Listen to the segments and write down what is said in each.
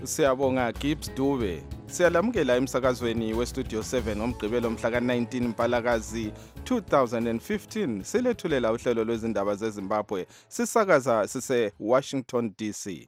Siyabonga Gibbs Dube. Siyalamukela emsakazweni weStudio 7 ngomgqibelo mhla ka-19 Mpalakazi 2015. Silethulela uhlelo lwezindaba zeZimbabwe. Sisakaza sise Washington DC.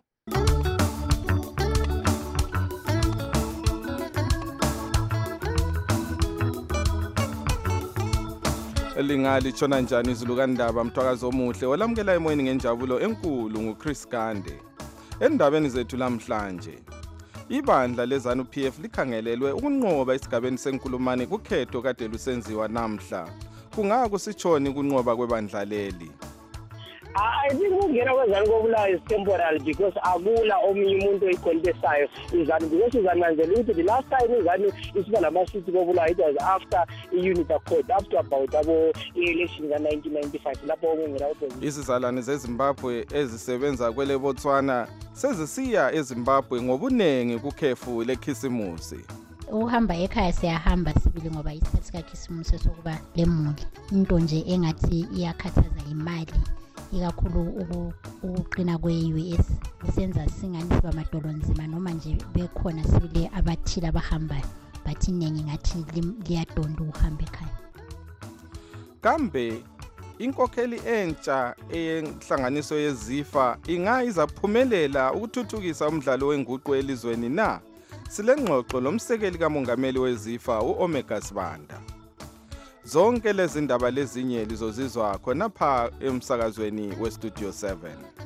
Lingali tshona njani izulu kandaba mthwakazi omuhle olamukela emoyeni ngenjabulo enkulu nguChris Gande. Endabeni zethu namhlanje, ibandla leZANU-PF likhangelelwe ukunqoba esigabeni senkulumane kukhetho kade lusenziwa namhla. Kungako sitshoni ukunqoba kwebandla leli? I think ukungena kwezanu kobulawa is temporal because akula omunye umuntu oyikhontesayo izanu because uzananzela ukuthi the last time izanu isiba lamasithi kobulawa it was after i-unit accord after about i-election ka-1995 lapho okungena opposition. Izizalwane zeZimbabwe ezisebenza kwele Botswana sezisiya eZimbabwe ngobunengi kukhefu lekhisimusi. Uhamba ekhaya siyahamba sibili ngoba isikhathi kakhisimusi sokuba lemuli into nje engathi iyakhathaza imali ikakhulu ukuqina kwe-US isenza singani siba madolo nzima noma nje bekhona sibile abathile abahambayo bathi iningi ngathi liyadonda ukuhamba ekhaya. Kambe inkokheli entsha eyenhlanganiso yeZIFA ingayizaphumelela ukuthuthukisa umdlalo wenguqu elizweni na? Silengxoxo lomsekeli kamongameli weZIFA uOmega Sibanda. Zonke lezi ndaba lezinye lizozizwa khonapha emsakazweni weStudio 7.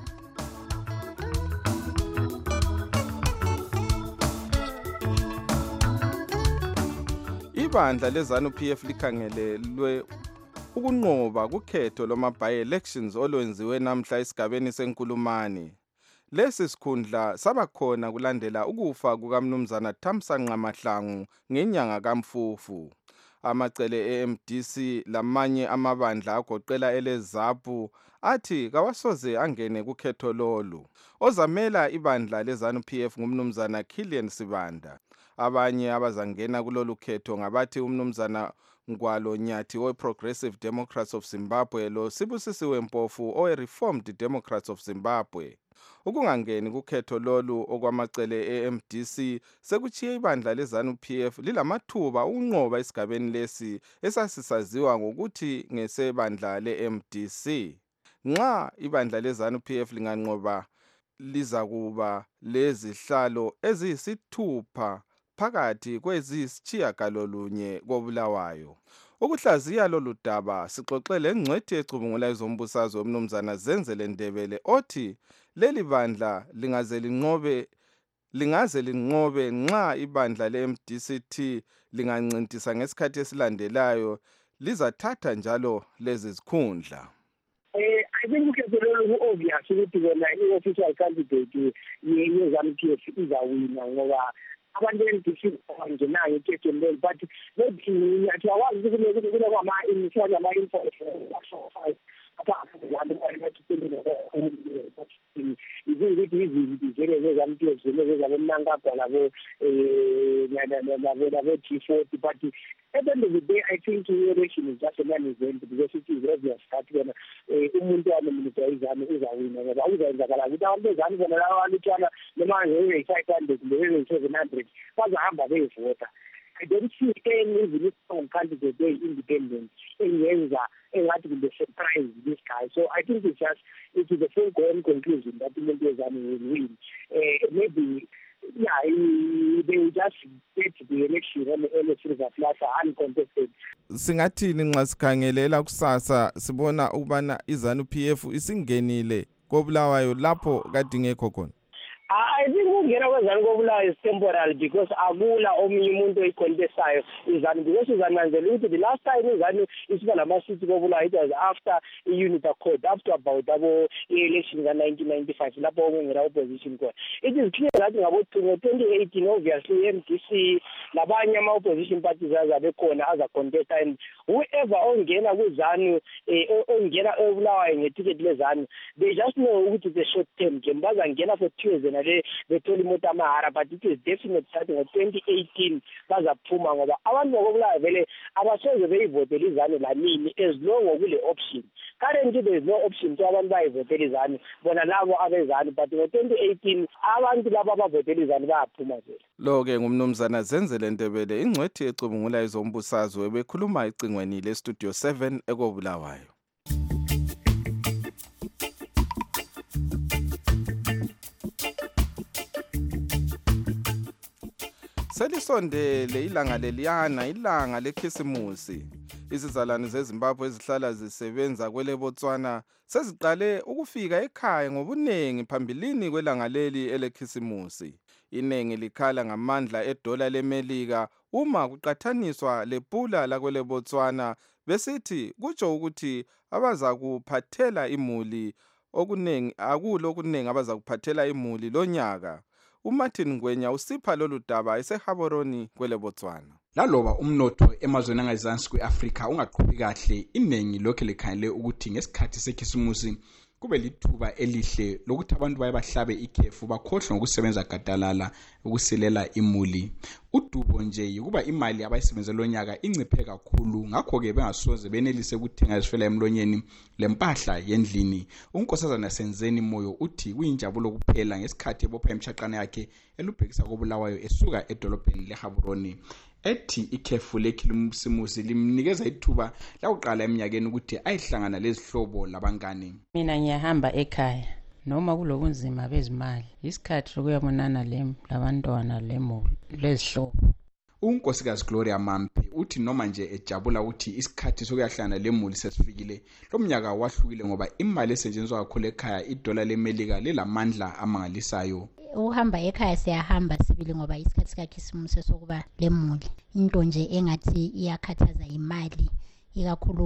Ibandla leZANU-PF likhangelelwe ukunqoba kukhetho lwama-by-elections olwenziwe namhla esigabeni senkulumane. Lesi sikhundla sabakhona kulandela ukufa kukaMnumzana Thamsanqa Mahlangu ngenyanga kaMfufu. Amacele eMDC lamanye amabandla agoqela eleZAPU athi kawasoze angene kukhetho lolu. Ozamela ibandla leZANU-PF ngumnumzana Kilian Sibanda. Abanye abazangena kulolu khetho ngabathi umnumzana Ngwalo Nyathi we-Progressive Democrats of Zimbabwe lo Sibusisiwe Mpofu owe-Reformed Democrats of Zimbabwe. Ukungangeni kukhetho lolu okwamacele eMDC sekuchiye ibandla leZANU-PF lilamathuba ukunqoba esigabeni lesi esasisaziwa ngokuthi ngesebandla leMDC. Nxa ibandla leZANU-PF linganqoba lizakuba lezihlalo eziyisithupha phakathi kweziyisitshiyagalolunye kobulawayo. Ukuhlaziya lolu daba sixoxele ngcwethi ecubungula ezombusazwe umnumzana Zenzele Ndebele othi leli bandla lingaze linqobe nxa ibandla leMDCT lingancintisa ngesikhathi esilandelayo lizathatha njalo lezi zikhundla. I think ukhetho lolu obvious ukuthi wona i-official candidate ye-ZANU-PF izawina ngoba abantu beMDC bangenayo ikhetho leli but maybe ngiyathi awazi ukuthi kulokama-initial ama-information izinto izivele zeZANU-PF zezabomnankagwa labo G40 but at the end of the day I think the election is just a non-event because it is obvious that wena umuntu wanominate izanu uzawina ngoba uzayenzakala ukuthi abantu bezanu bona laba balutshwana noma nge-500 nge-700 bazahamba beyivota. I don't see any strong candidate independent engathi will surprise this guy. So I think it is a foregone conclusion that Mntezani will win. Maybe they will just get the election on the elections that last uncontested. Singathini nxa sikhangelela kusasa sibona ukubana iZANU-PF isingenile kobulawayo lapho kade ngekho khona? I think ukungena kwezanu kobulawa is temporal because akula omunye umuntu oyikhontesayo izanu because uzananzela ukuthi the last time izanu isiba lamasithi kobulawa it was after i-unit accord after about i-election ka-1995 lapho okungena opposition khona. It is clear that ngo-2018 obviously i-MDC labanye ama-opposition parties azabekhona azacontesta and whoever ongena kwizanu ongena obulawayo ngeticket lezanu they just know ukuthi it's a short term game bazangena for 2 years and they bathola imoto amahara, but it is definite that ngo-2018 bazaphuma ngoba abantu ngokubulayo vele abasoze beyivotele izanu lanini as long kule option. Currently there is no option to abantu bayivotele izanu bona labo abezanu, but ngo-2018 abantu labo abavotele izanu bayaphuma vele. Lo-ke ngumnumzana Zenzele Ndebele, ingcwethi ecubungula izombusazwe, ebekhuluma ecingweni leStudio 7 ekobulawayo. Selisondele ilanga leliyana, ilanga lekhisimusi. Izizalwane zeZimbabwe ezihlala zisebenza kwele Botswana seziqale ukufika ekhaya ngobunengi phambilini kwelanga leli elekhisimusi. Inengi likhala ngamandla edola leMelika uma kuqathaniswa lepula lakwele Botswana, besithi kutsho ukuthi abaza kuphathela imuli okunengi, akulo okunengi abaza kuphathela imuli lonyaka. uMartin Ngwenya usipha lolu daba eseHaboroni kwele Botswana. Laloba umnotho emazweni angazansi kweAfrika ungaqhubi kahle, inengi lokho likhangele ukuthi ngesikhathi sekhisimusi kube lithuba elihle lokuthi abantu baye bahlabe ikhefu bakhohlwe ngokusebenza gadalala ukusilela imuli. Udubo nje ukuba imali abayisebenzela lonyaka inciphe kakhulu, ngakho ke bengasoze benelise ukuthenga izifela emlonyeni lempahla yendlini. Unkosazana Senzeni Moyo uthi kuyinjabulo kuphela ngesikhathi ebopha emshaqana yakhe elubhekisa kobulawayo esuka edolobheni leHaboroni. Ethi ikhefu lekhisimusi limnikeza ithuba lawuqala eminyakeni ukuthi ayihlangana lezihlobo labangani. Mina ngiyahamba ekhaya noma kulobunzima bezimali, isikhathi sokuyabonana labantwana lemuli lezihlobo. Unkosikazi Gloria Mampe uthi noma nje ejabula ukuthi isikhathi sokuyahlangana lemuli sesifikile, lo mnyaka wahlukile ngoba imali esetshenziswa kakhulu ekhaya idola leMelika lilamandla amangalisayo. Uhamba ekhaya siyahamba sibili ngoba isikhathi sikakhisimusi sokuba lemuli into nje engathi iyakhathaza imali, ikakhulu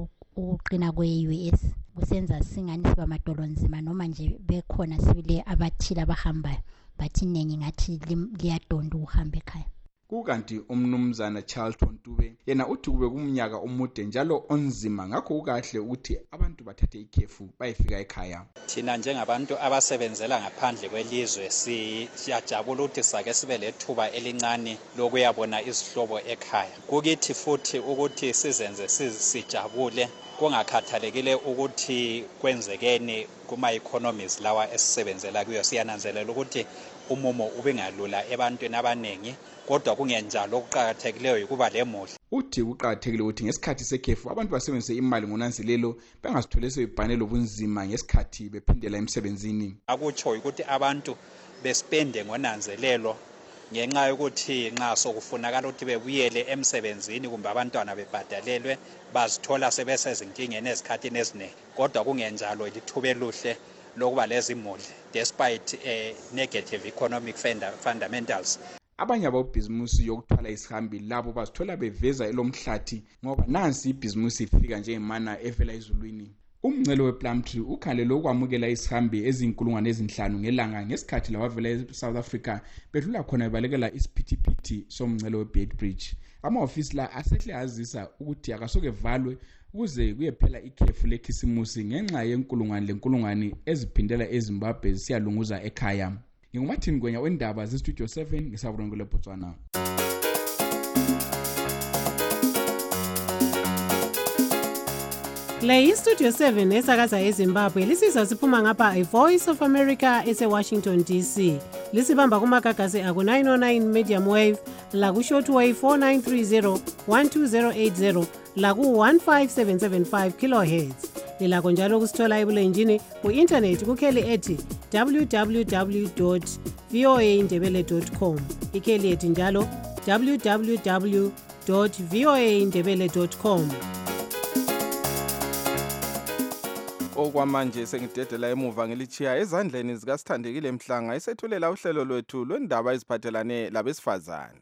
ukuqina kwe-US kusenza singani siba madolo nzima, noma nje bekhona sibili abathile abahambayo bathi iningi ngathi liyadonda ukuhamba ekhaya. Kukanti umnumzana Charlton Dube yena uthi kube kumnyaka omude njalo onzima, ngakho kukahle ukuthi abantu bathathe ikhefu bayefika ekhaya. Thina njengabantu abasebenzela ngaphandle kwelizwe siyajabula ukuthi sake sibe lethuba elincane lokuyabona izihlobo ekhaya. Kukithi futhi ukuthi sizenze sijabule kungakhathalekile ukuthi kwenzekeni kuma economies lawa esisebenzela kuyo. Siyananzelela ukuthi umumo ubengalula ebantwini abanengi, kodwa kungenjalo okuqhakathekileyo ukuba lemuli. Uthi kuqhakathekile ukuthi ngesikhathi sekhefu abantu basebenzise imali ngonanzelelo, bengasithole sebebhanela ubunzima ngesikhathi bephindela emsebenzini. Akutsho ukuthi abantu bespende ngonanzelelo ngenxa yokuthi nxa sokufunakala ukuthi bebuyele emsebenzini kumbe abantwana bebhadalelwe bazithola sebesezinkingeni ezikhathini eziningi, kodwa kungenjalo lithuba eluhle lokuba lezimuli despite negative economic fundamentals. Abanye abobhizimusi yokuthwala isihambi labo bazithola beveza elomhlathi ngoba nansi ibhizimusi ifika njengemana evela ezulwini. Umngcele wePlumtree ukhalele ukwamukela isihambi ezinkulungwane ezinhlanu ngelanga ngesikhathi labavela eSouth Africa bedlula khona bebalekela isiphithiphithi somngcele weBeitbridge. Ama-ofisi la asehle azisa ukuthi akasoke valwe ukuze kuyephela ikhefu lekhisimusi ngenxa yenkulungwane eziphindela eZimbabwe zisiyalunguza ekhaya. NginguMartin Ngwenya wendaba zeStudio 7 ngeSaburoni kwele Botswana. Le iStudio 7 esakaza eZimbabwe lisizwa siphuma ngapha iVoice of America eseWashington DC. Lisibamba kumagagasi aku 909 medium wave, laku shortwave 4930 12080, laku 15775 kilohertz. Lilakho njalo kusithola ebulenjini ku-internet kukheli ethi www.voaindebele.com. Ikheli ethi njalo www.voaindebele.com. Okwamanje sengidedela emuva ngilichiya ezandleni zikaSithandekile Mhlanga esethulela uhlelo lwethu lwendaba eziphathelane labesifazane.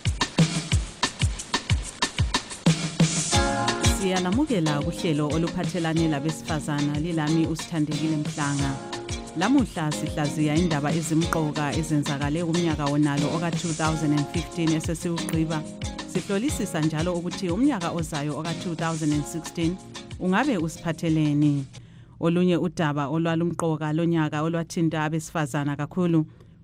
Siyalamukela kuhlelo oluphathelane labesifazana lilami uSithandekile Mhlanga. Lamuhla sihlaziya indaba ezimqoka ezenzakale kumnyaka wonalo oka-2015 esesiwugqiba. Sihlolisisa njalo ukuthi umnyaka ozayo oka-2016 ungabe usiphatheleni. Olunye udaba olwalumqoka lonyaka olwathinta abesifazana kakhulu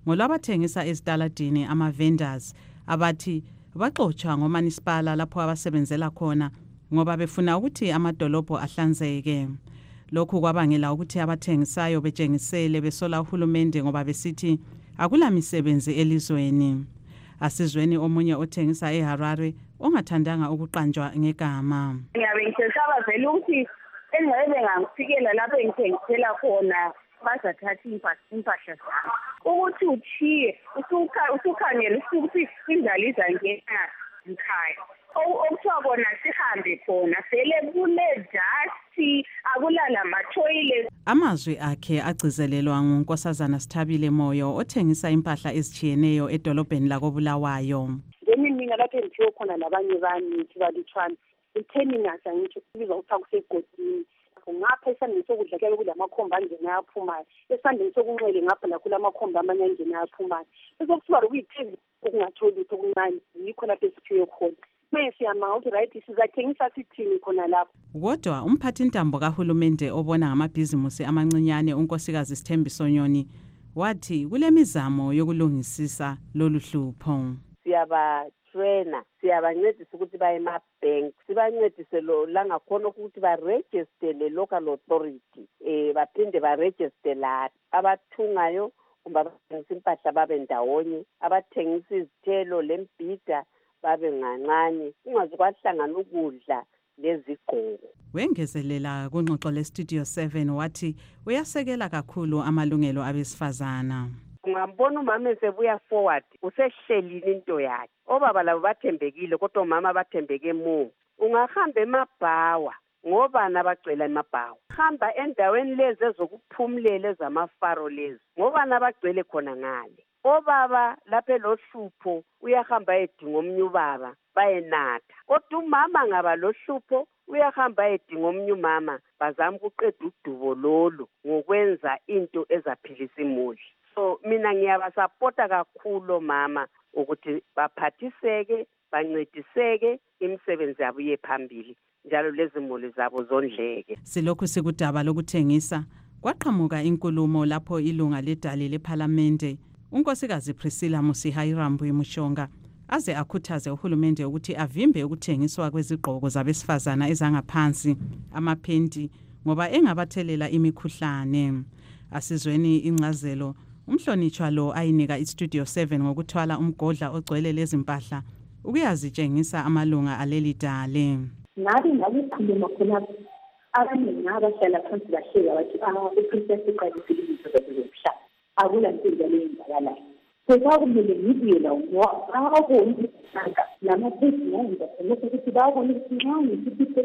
ngolwabathengisa ezitaladini ama-vendors abathi baxotshwa ngomanisipala lapho abasebenzela khona ngoba befuna ukuthi amadolobho ahlanzeke. Lokhu kwabangela ukuthi abathengisayo betshengisele besola uhulumende ngoba besithi akula misebenzi elizweni. Asizweni omunye othengisa eHarare ongathandanga ukuqanjwa ngegama. Ngiyabe ngisesaba vele ukuthi engcebe ngangifikela lapho engithengisela khona bazathatha impahla zami. Ukuthi uthiye usukhangela ukuthi indlela izangena ngikhaya. Okuthiwa kona sihambe khona vele kule-dust akulala ma-toilet. Amazwi akhe agcizelelwa nguNkosazana Sithabile Moyo othengisa impahla ezitshiyeneyo edolobheni lakoBulawayo. Mina lapho engithiwe khona labanye bami sibalutshwana ithemingasa ngithi kubiza ukuthi kusegodini ngapha esandeni sokudla kuyabe kulamakhomba angena ayaphumayo esandeni sokunxele ngapha lakho lamakhomba amanye angena ayaphumayo besokusiba lokuyithezi okungatholi lutho okuncane yikho lapho esiphiwe khona siyama ukuthi right sizathengisa sithini khona lapho. Kodwa umphathintambo kahulumende obona ngamabhizimusi amancinyane unkosikazi Sithembiso Nyoni wathi kule mizamo yokulungisisa lolu hlupho. Siyabatraina, siyabancedisa ukuthi baye ema-bank, sibancedise langakhona ukuthi barejiste le-local authority, baphinde barejiste la abathungayo kumbe abathengisa impahla babe ndawonye, abathengisa izithelo lembhida babe ngancane, kungaze kwahlangana ukudla lezigqoko. Wengezelela kungxoxo le-Studio 7 wathi uyasekela kakhulu amalungelo abesifazana. Ungambona umama esebuya forward usehlelile into yakhe. Obaba labo bathembekile kodwa umama bathembeke mu. Ungahamba emabhawa ngoba nabagcwela emabhawa. Hamba endaweni lezi ezokuphumulela zamafaro lezi ngoba nabagcwele khona ngale. Obaba lapha lohlupho uyahamba edinga omnye ubaba bayenatha. Kodwa umama ngaba lohlupho uyahamba edinga omnye umama bazama ukuqeda udubo lolu ngokwenza into ezaphilisa imuli. So mina ngiyabasapota kakhulu mama ukuthi baphathiseke bancediseke imisebenzi yabo yephambili njalo lezi muli zabo zondleke. Silokhu sikudaba lokuthengisa kwaqhamuka inkulumo lapho ilunga ledale leParliamente unkosikazi Priscilla Musihairambu Mushonga aze akhuthaze uhulumende ukuthi avimbe ukuthengiswa kwezigqoko zabesifazana ezangaphansi amaphenti ngoba engabathelela imikhuhlane. Asizweni incazelo umhlonitshwa lo ayinika iStudio 7 ngokuthwala umgodla ogcwele lezi mpahla ukuyazitshengisa amalunga aleli dale. Ngabe ngakukhuluma khona abaningi abahlala phansi bahleka bathi uPrincess uqalisile izinto zokuhlala akula nto leyenzakalayo. Sekumele ngibuye la ngawabona lamaphedi ngenza ukuthi bawabona ukuthi nxa ngisithi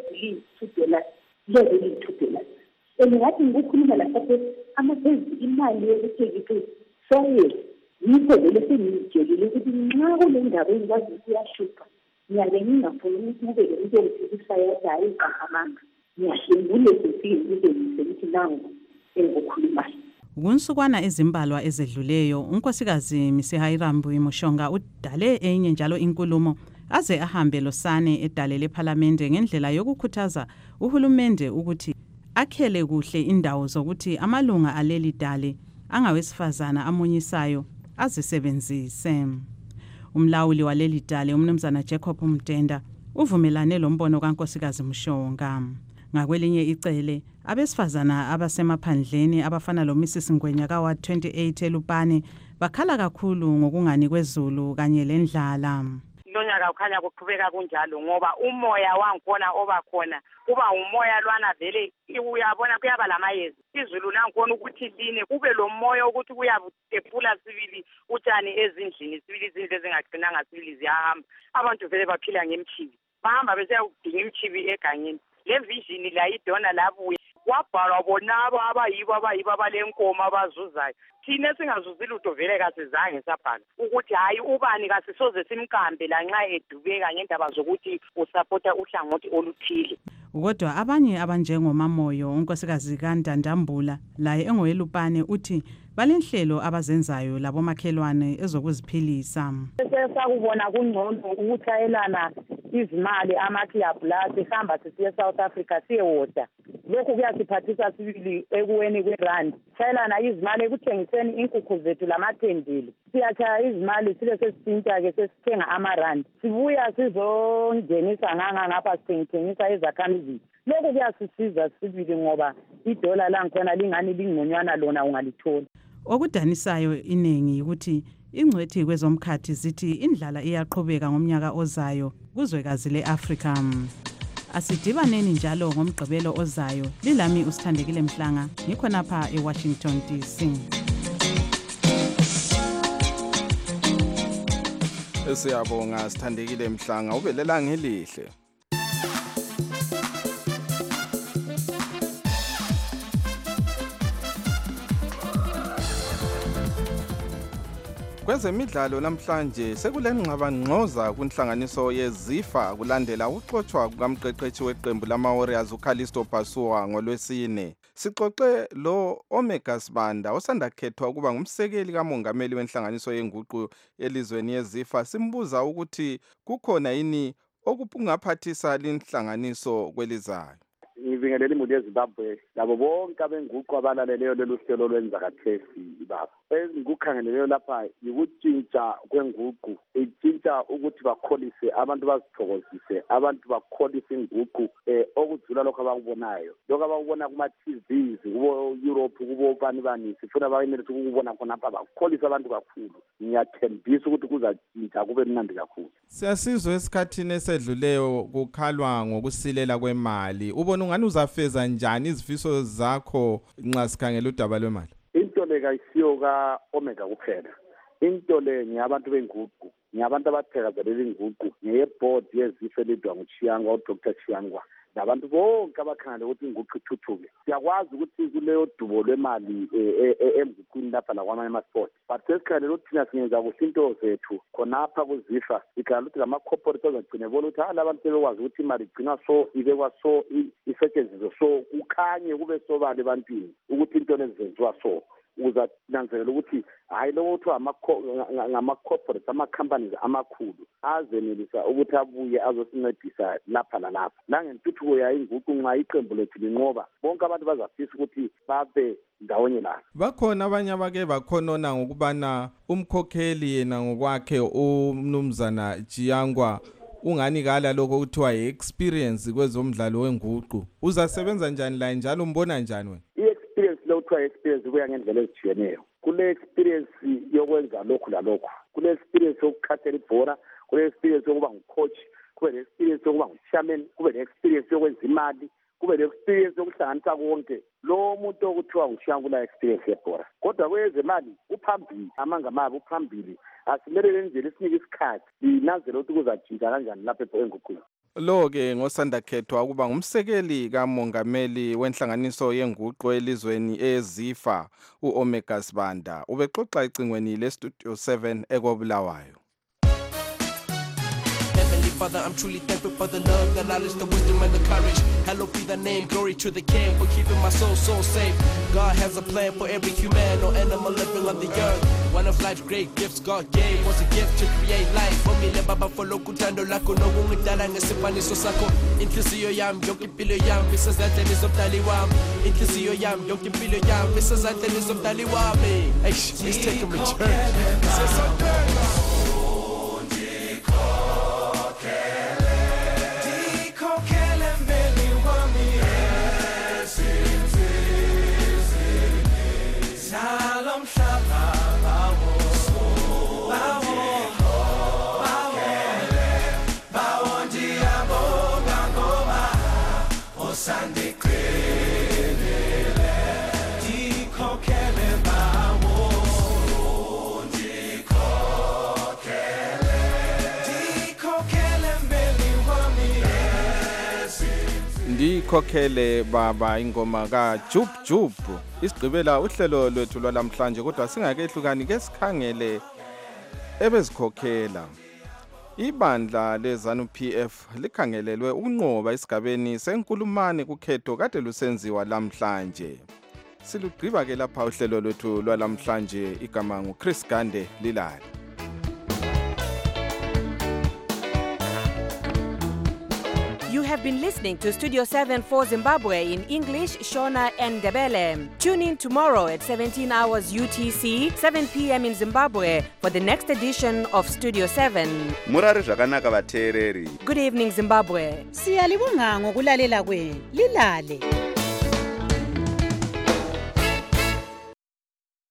$2 lezi $2. Engathi ngikukhuluma lapho amaphedi imali yokuthi ngithi soye yikho vele sengijekile ukuthi nxa kule ndaba engikwazi ukuyashupha ngiyabe ngingafuni ukuthi kube into yokuthikisa yadayi iqahamanga ngiyahlengule sesiyikuze ukuthi nangu engukhulumayo. Kunsukwana ezimbalwa ezedluleyo unkosikazi Musihairambu Mushonga udale enye njalo inkulumo aze ahambe losane edale leParliamente ngendlela yokukhuthaza uhulumende ukuthi akhele kuhle indawo zokuthi amalunga aleli dale angawesifazana amunyisayo azisebenzise. Umlawuli waleli dale umnumzana Jacob Mtenda uvumelane lombono kankosikazi Mushonga. Ngakwelinye icele abesifazana abasemaphandleni abafana lo Mrs Ngwenya ka 28 eLupane bakhala kakhulu ngokungani kwezulu kanye lendlala. Lonyaka ukhanya kuqhubeka kunjalo ngoba umoya wangikhona obakhona kuba umoya lwana vele uyabona kuyaba lamayezi izulu langikhona ukuthi line kube lo moya ukuthi kuyabutephula sibili utshani ezindlini sibili izindlu ezingaqinanga sibili ziyahamba abantu vele baphila ngemchibi bahamba bese ukudinga imchibi egangeni le vision la idona labuye wabhalwa bonabo abayibo abalenkomo abazuzayo thina singazuzile utho vele kasizange sabhala ukuthi hayi ubani kasisoze simkambe lanxa edubeka ngendaba zokuthi usupporta uhlangothi oluthile. Kodwa abanye abanjengoMamoyo unkosikazi kaNdandambula laye engoyelupane uthi balenhlelo abazenzayo labo makhelwane ezokuziphilisa. Sesakubona kungcono ukuthayelana izimali ama-club la sihamba sisiye South Africa siyewoda lokhu kuyasiphathisa sibili ekuweni kwerandi. Shayelana izimali ekuthengiseni inkukhu zethu lamathendeli. Siyachaya izimali sibe sesitshintsha-ke sesithenga amarandi. Sibuya sizongenisa ngapha sithengisa ezakhamizini. Lokhu kuyasisiza sibili ngoba idola langikhona lingani lingconywana lona ungalithola. Okudanisayo inengi ukuthi ingcwethi kwezomkhathi zithi indlala iyaqhubeka ngomnyaka ozayo kuzwekazi leAfrika. Asidibaneni njalo ngomgqibelo ozayo. Lilami uSithandekile Mhlanga, ngikhonapha eWashington DC. Siyabonga Sithandekile Mhlanga, ubelelanga elihle. Kwezemidlalo namhlanje sekulengxabangxoza kunhlanganiso yeZIFA kulandela ukuxoxwa kukamqeqeshi weqembu lama-Warriors uCallisto Pasua ngolwesine. Sixoxe lo Omega Sibanda osanda khethwa ukuba ngumsekeli kamongameli wenhlanganiso yenguqu elizweni yeZIFA, simbuza ukuthi kukhona yini okungaphathisa linhlanganiso kwelizayo. Ngibingelela imuli yeZimbabwe labo bonke abenguqu abalaleleyo lolu hlelo lwenza kathesi baba. Engikukhangeleleyo lapha yikutshintsha kwenguqu, itshintsha ukuthi bakholise abantu bazithokozise, abantu bakholise inguqu okudlula lokho abakubonayo. Lokho abakubona kuma-TVs kubo Europe kubo bani sifuna bayenelise ukubona khonapha bakholise abantu kakhulu. Ngiyathembisa ukuthi kuzatshintsha kube mnandi kakhulu. Siyasizwa esikhathini esedluleyo kukhalwa ngokusilela kwemali. Ubona ungani uzafeza njani izifiso zakho nxa sikhangela udaba lwemali? Into le kayisiyo ka-Omega kuphela. Into le ngiyabantu benguqu, ngiyabantu abathakazelela inguqu, ngeyeboard yeZIFA elidwa nguChiyangwa, uDr. Chiyangwa. Nabantu bonke abakhangela ukuthi inguqu ithuthuke. Siyakwazi ukuthi kuleyo dubo lwemali emguqwini lapha lakwamanye ama-sport. But sesikhangelela ukuthi thina singenza kuhle into zethu khonapha kuZIFA. Sikhangelela ukuthi lama-corporate azagcine bona ukuthi abantu sebekwazi ukuthi imali igcinwa so, ibekwa so, isetshenziswe so, kukhanye kube sobala ebantwini ukuthi into lezi zenziwa so. Uzananzelela ukuthi hayi lokho kuthiwa ngama-corporate ama-companies amakhulu azenelisa ukuthi abuye azosincedisa lapha nalapha. Nangentuthuko yayo inguqu nxa iqembu lethu linqoba bonke abantu bazafisa ukuthi babe ndawonye lapha. Bakhona abanye abake bakhonona ngokubana umkhokheli yena ngokwakhe uMnumzana Chiyangwa ungani kala lokho kuthiwa yi-experience kwezomdlalo wenguqu. Uzasebenza njani la njalo umbona njani wena? Kuthiwa experience kuya ngendlela ezitshiyeneyo. Kule experience yokwenza lokhu lalokhu, kule experience yokukhathela ibhola, kule experience yokuba ngucoach, kube le experience yokuba nguchairman, kube le experience yokwenza imali, kube le experience yokuhlanganisa konke. Lo muntu okuthiwa nguChiyangwa la experience yebhola. Kodwa kwezemali uphambili, amangamabi uphambili. Asimelele nje lesinike isikhathi linanzele ukuthi kuzatshintsha kanjani lapha enguqweni. Lo-ke ngosanda khethwa ukuba ngumsekeli kamongameli wenhlanganiso yenguqu elizweni eZIFA uOmega Sibanda ubexoxa ecingweni leStudio 7 eKobulawayo. Father, I'm truly thankful for the love, the knowledge, the wisdom, and the courage. Hallowed be the name, glory to the King for keeping my soul so safe. God has a plan for every human or animal living on the earth. One of life's great gifts God gave was a gift to create life. For me, le baba for lokuthando lako nokungidala ngesifaniso sakho. Inhliziyo yami yonke impilo yami isezandleni zomdali wami. Inhliziyo yami yonke impilo yami isezandleni zomdali wami. Let's take a return. Ndikhokhele baba ingoma kaJub Jub. Isigqibela uhlelo lwethu lwalamhlanje kodwa singakehlukani ke sikhangele ebezikhokhela. Ibandla leZANU PF likhangelelwe ukunqoba isigabeni senkulumane kukhetho kade lusenziwa lamhlanje. Silugqiba ke lapha uhlelo lwethu lwalamhlanje igama nguChris Gande Lilali. You have have been listening to Studio 7 for Zimbabwe in English, Shona and Ndebele. Tune in tomorrow at 17 hours UTC, 7 p.m. in Zimbabwe for the next edition of Studio 7. Murari zvakanaka vateereri. Good evening, Zimbabwe. Siyalibonga ngokulalela kwenu. Lilale.